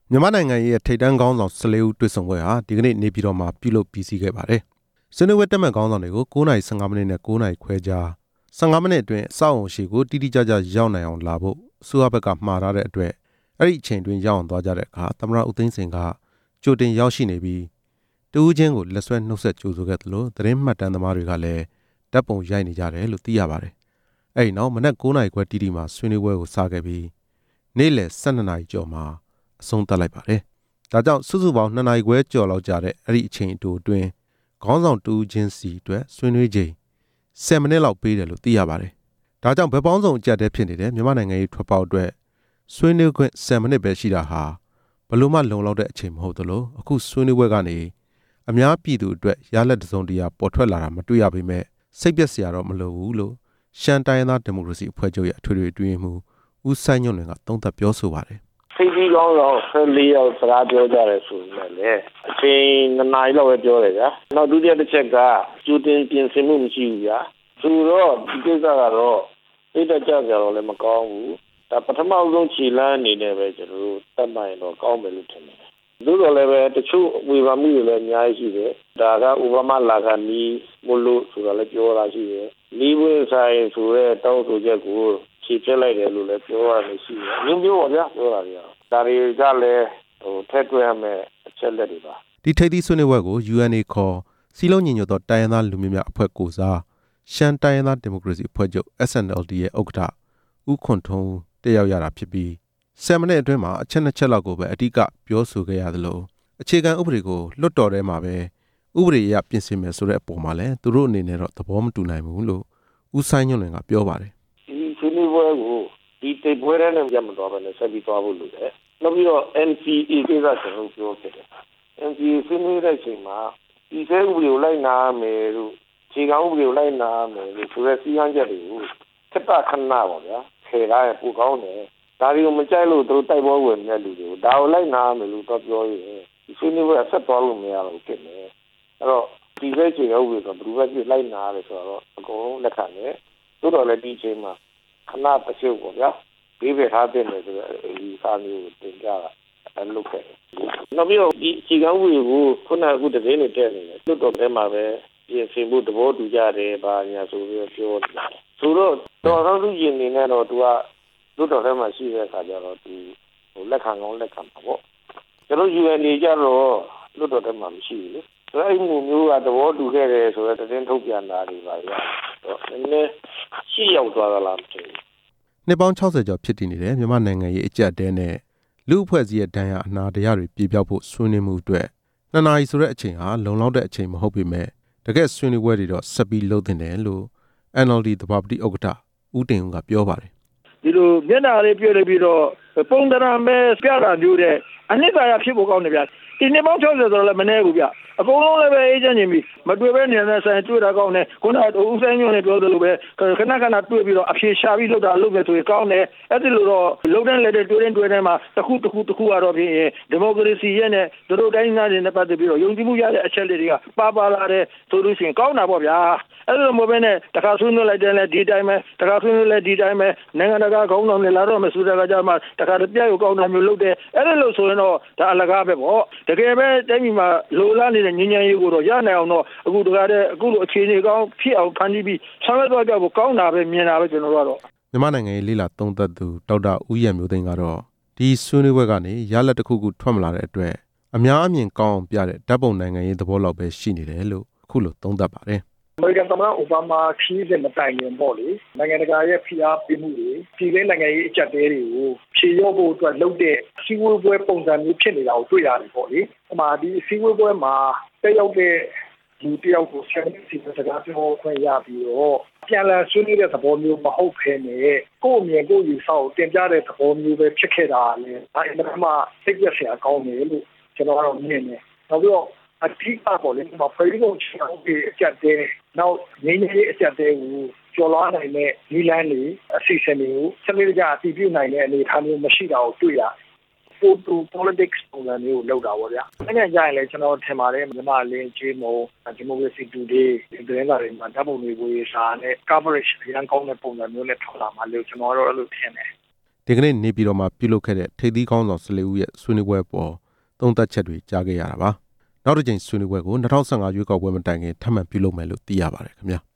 မြန်မာနိုင်ငံရဲ့ထိပ်တန်းခေါင်းဆောင်14ဦးတွေ့ဆုံပွဲဟာဒီကနေ့နေပြည်တော်မှာပြုလုပ်ပြီးစီးခဲ့ပါတယ်။ဆွေးနွေးပွဲတက်မှတ်ခေါင်းဆောင်တွေကို9:15 မိနစ်နဲ့9:00ခွဲကြား15မိနစ်အတွင်းအဆောက်အုံရှိကိုတိတိကျကျရောက်နိုင်အောင်လာဖို့အစိုးရဘက်ကမှာထားတဲ့အတွက်အဲ့ဒီအချိန်တွင်ရောက်အောင်သွားကြတဲ့အခါသမ္မတဦးသိန်းစိန်ကကြိုတင်ရောက်ရှိနေပြီးတဦးချင်းကိုလက်ဆွဲနှုတ်ဆက်ကြိုဆိုခဲ့သလိုသတင်းမှတ်တမ်းသမားတွေကလည်းဓာတ်ပုံရိုက်နေကြတယ်လို့သိရပါတယ်။အဲ့ဒီနောက်မနက်9:00ခွဲတိတိမှာဆွေးနွေးပွဲကိုစခဲ့ပြီးနေ့လယ်12နာရီကျော်မှာအဆုံးသတ်လိုက်ပါတယ်။ဒါကြောင့်စုစုပေါင်း2နာရီခွဲကျော်လောက်ကြာတဲ့အဲ့ဒီအချိန်အတိုအတွင်းခေါင်းဆောင်တူးချင်းစီအတွက်ဆွေးနွေးချိန်10မိနစ်လောက်ပေးတယ်လို့သိရပါတယ်။ဒါကြောင့်ဘယ်ပေါင်းစုံအကြက်တဲဖြစ်နေတဲ့မြန်မာနိုင်ငံရေးထွက်ပေါက်အတွက်ဆွေးနွေးခွင့်10မိနစ်ပဲရှိတာဟာဘလို့မှလုံလောက်တဲ့အချိန်မဟုတ်သလိုအခုဆွေးနွေးပွဲကနေအများပြည်သူအတွက်ရလဒ်တစ်စုံတရာပေါ်ထွက်လာတာမတွေ့ရပေမဲ့စိတ်ပျက်စရာတော့မလိုဘူးလို့ရှမ်းတိုင်းရင်းသားဒီမိုကရေစီအဖွဲ့ချုပ်ရဲ့အထွေထွေအတွင်းရေးမှူးဦးစိုင်းညွန့်လွင်ကသုံးသပ်ပြောဆိုပါတယ်ဖိတ်ပြီးကောင်းတော့14ရောက်စကားပြောကြတယ်ဆိုရင်လည်းအချိန်2နာရီလောက်ပဲပြောတယ်ဗျာနောက်ဒုတိယတစ်ချက်ကကျူတင်ပြင်ဆင်မှုမရှိဘူးဗျာဆိုတော့ဒီကိစ္စကတော့သိတဲ့ကြကြတော့လည်းမကောင်းဘူးဒါပထမဆုံးခြေလှမ်းအနေနဲ့ပဲကျွန်တော်တို့တတ်မှန်တော့ကောင်းမယ်လို့ထင်တယ်သို့တော်လည်းပဲတချို့ဝေဖန်မှုတွေလည်းအများကြီးရှိတယ်ဒါကဥပမာလာခနီးမလို့ဆိုတာလည်းပြောတာရှိတယ်လီးဝင်းဆိုင်ဆိုတဲ့တောင်းဆိုချက်ကိုခြေပြလိုက်တယ်လို့လည်းပြောရတယ်ရှိတယ်မျိုးမျိုးပါဗျာပြောတာတွေကဒါတွေကလည်းထက်တွေ့ရမယ်အချက်လက်တွေပါဒီထိပ်သီးဆွေးနွေးပွဲကို UNA ခေါ်စီလုံးညီညွတ်သောတိုင်းရင်းသားလူမျိုးများအဖွဲ့ကိုစားရှမ်းတိုင်းရင်းသားဒီမိုကရေစီအဖွဲ့ချုပ် SNLD ရဲ့ဥက္ကဋ္ဌဦးခွန်ထွန်းတက်ရောက်ရတာဖြစ်ပြီး10မိနစ်အတွင်းမှာအချက်2ချက်လောက်ကိုပဲအဓိကပြောဆိုခဲ့ရသလိုအခြေခံဥပဒေကိုလွှတ်တော်ထဲမှာပဲဥပဒေအရပြင်ဆင်မယ်ဆိုတဲ့အပေါ်မှာလည်းသူတို့အနေနဲ့တော့သဘောမတူနိုင်ဘူးလို့ဦးစိုင်းညွန့်လွင်ကပြောပါတယ်ဒီဆွေးနွေးပွဲကိုဒီတိတ်ပွဲထဲနဲ့ကြမတော်ပဲနဲ့ဆက်ပြီးသွားဖို့လိုတယ်နောက်ပြီးတော့ NCA ကိစ္စကျွန်တော်ပြောဖြစ်တယ် NCA ဆွေးနွေးတဲ့အချိန်မှာဒီစဲဥပဒေကိုလိုက်နာမယ်လို့ခြေကောက်ဥပဒေကိုလိုက်နာမယ်လို့ဆိုတဲ့စည်းကမ်းချက်တွေကိုခက်တာခဏပါဗျာခေထားရပိုကောင်းတယ်ဒါတွေကိုမကြိုက်လို့တို့တိုက်ပွဲဝင်တဲ့လူတွေကိုဒါကိုလိုက်နာမယ်လို့တော့ပြောရင်ဒီဆွေးနွေးပွဲဆက်သွားလို့မရတော့ဘူးဖြစ်နေအဲ့တော့ဒီစဲခြေကောက်ဥပဒေဆိုဘယ်လိုပဲပြလိုက်နာရတယ်ဆိုတော့အကုန်လုံးလက်ခံတယ်သို့တော်လည်းဒီချိန်မှာခဏတစ်ချို့ပေါ့ဗျာဘေးပဲထားတဲ့လေဆိုတော့ဒီစာမျိုးကိုတင်ကြတာအဲ့လိုခဲ့တယ်နောက်ပြီးတော့ဒီခြေကောက်ဥပဒေကိုခုနကအခုတစ်နေ့နဲ့တက်နေတယ်လွတ်တော်ထဲမှာပဲပြင်ဆင်ဖို့သဘောတူကြတယ်ဗာညာဆိုပြီးပြောတယ်ဆိုတော့တော်တော်လူကြီးနေနဲ့တော့သူကလွတ်တော်ထဲမှာရှိတဲ့အခါကျတော့သူလက်ခံကောင်းလက်ခံပါပေါ့ကျွန်တော် UNA ကြတော့လွတ်တော်ထဲမှာမရှိဘူးလေဆိုတော့အဲ့ဒီမျိုးကသဘောတူခဲ့တယ်ဆိုတော့တင်းထုတ်ပြန်တာတွေပါရတော့နည်းနည်းရှိရောက်သွားသလားမသိဘူးနှစ်ပေါင်း60ကျော်ဖြစ်တည်နေတဲ့မြန်မာနိုင်ငံရဲ့အကြက်တဲနဲ့လူအဖွဲ့အစည်းရဲ့ဒဏ်ရာအနာတရားတွေပြေပြောက်ဖို့ဆွေးနွေးမှုအတွက်2နာရီဆိုတဲ့အချိန်ဟာလုံလောက်တဲ့အချိန်မဟုတ်ပေမဲ့တကယ်ဆွေးနွေးပွဲတွေတော့ဆက်ပြီးလုပ်တင်တယ်လို့ NLD သဘာပတိဥက္ကဋ္ဌဦးတင်ဦးကပြောပါတယ်ဒီလိုမျက်နှာလေးပြည့်နေပြီးတော့ပုံသဏ္ဍာန်ပဲပြတာမျိုးတဲ့အနှစ်သာရဖြစ်ဖို့ကောင်းတယ်ဗျာဒီနှစ်ပေါင်း60ဆိုတော့လည်းမနည်းဘူးဗျအကုန်လုံးလည်းပဲအေးချမ်းနေပြီမတွေ့ပဲနေတဲ့ဆိုင်တွေ့တာကောင်းတယ်ခုနကဦးဆိုင်ညွန့်လည်းပြောသလိုပဲခဏခဏတွေ့ပြီးတော့အဖြေရှာပြီးလုပ်တာလုပ်မယ်ဆိုရင်ကောင်းတယ်အဲ့ဒီလိုတော့လုံတဲ့လက်တွေတွေ့တဲ့မှာတစ်ခုကတော့ဖြင့်ဒီမိုကရေစီရဲ့နဲ့တို့တိုင်းသားတွေနဲ့ပတ်သက်ပြီးတော့ယုံကြည်မှုရတဲ့အချက်လေးတွေကပါလာတဲ့ဆိုလို့ရှိရင်ကောင်းတာပေါ့ဗျာအဲ့လိုမျိုးပဲနဲ့တခါဆွေးနွေးလိုက်တယ်လေဒီတိုင်းပဲတခါဆွေးနွေးလဲဒီတိုင်းပဲနိုင်ငံတကာခေါင်းဆောင်တွေလာတော့မစူးတဲ့ကကြမှာတခါတပြည့်ကိုကောင်းတာမျိုးလုပ်တယ်အဲ့ဒါလို့ဆိုရင်တော့ဒါအလကားပဲပေါ့တကယ်ပဲတိုင်းပြည်မှာလိုလားနေတဲ့ညဉ့်ညံ့ရေးကိုတော့ရနိုင်အောင်တော့အခုတကားတဲ့အခုလိုအခြေအနေကောင်းဖြစ်အောင်ဖန်တီးပြီးဆောင်ရွက်သွားကြဖို့ကောင်းတာပဲမြင်တာပဲကျွန်တော်တို့ကတော့မြန်မာနိုင်ငံရေးလေးလာသုံးသပ်သူဒေါက်တာဦးရမျိုးသိန်းကတော့ဒီဆွေးနွေးပွဲကနေရလဒ်တစ်ခုခုထွက်မလာတဲ့အတွက်အများအမြင်ကောင်းအောင်ပြတဲ့ဓာတ်ပုံနိုင်ငံရေးသဘောလောက်ပဲရှိနေတယ်လို့အခုလိုသုံးသပ်ပါတယ်အမေရိကန်သမ္မတအိုဘားမားခီးစဉ်မတိုင်ရင်ပေါ့လေနိုင်ငံတကာရဲ့ဖိအားပေးမှုတွေပြည်တွင်းနိုင်ငံရေးအကြက်တဲတွေကိုဖြေလျော့ဖို့အတွက်လုပ်တဲ့စီးပွားပွဲပုံစံမျိုးဖြစ်နေတာကိုတွေ့ရတယ်ပေါ့လေ။ဒီစီးပွားပွဲမှာတက်ရောက်တဲ့ဒီတယောက်ကိုဆက်ပြီးစကားပြောခွင့်ရပြီးတော့ပြန်လည်ဆွေးနွေးတဲ့သဘောမျိုးမဟုတ်ဘဲနဲ့ကိုယ့်အမြင်ကိုယ်ယူဆောင်တင်ပြတဲ့သဘောမျိုးပဲဖြစ်ခဲ့တာလေ။ဒါအမှန်မှစိတ်ပြည့်စရာကောင်းတယ်လို့ကျွန်တော်ကတော့မြင်တယ်။နောက်ပြီးတော့အထူးပေါ့လေဖေရီကုန်ချောင်းကြီးအကြက်တဲနောက်ငင်းကြီးအကြက်တဲကိုကျော်လွှားနိုင်တဲ့ဒီလန်းတွေအစီအစဉ်တွေကိုစနစ်တကျအတည်ပြုနိုင်တဲ့အနေအထားမျိုးမရှိတာကိုတွေ့ရတယ်။ photo politics ပုံစံမျိုးကိုလုပ်တာပေါ့ဗျာ။အဲ့ဒါကြရင်လည်းကျွန်တော်ထင်ပါတယ်မြန်မာလင်းကျေးမုံဒီမိုကရေစီတူဒေးသတင်းစာတွေမှာဓာတ်ပုံတွေဝေစာနဲ့ coverage အရန်ကောင်းတဲ့ပုံစံမျိုးနဲ့ထောက်လာမှလို့ကျွန်တော်တို့အဲ့လိုထင်တယ်ဒဒီကနေ့နေပြည်တော်မှာပြုလုပ်ခဲ့တဲ့ထိပ်သီးခေါင်းဆောင်14ဦးရဲ့ဆွေးနွေးပွဲပေါ်သုံးသပ်ချက်တွေကြားခဲ့ရတာပါနောက်တစ်ကြိမ်ဆွေးနွေးပွဲကို2015ရွေးကောက်ပွဲမတိုင်ခင်ထပ်မံပြုလုပ်မယ်လို့သိရပါတယ်ခင်ဗျာ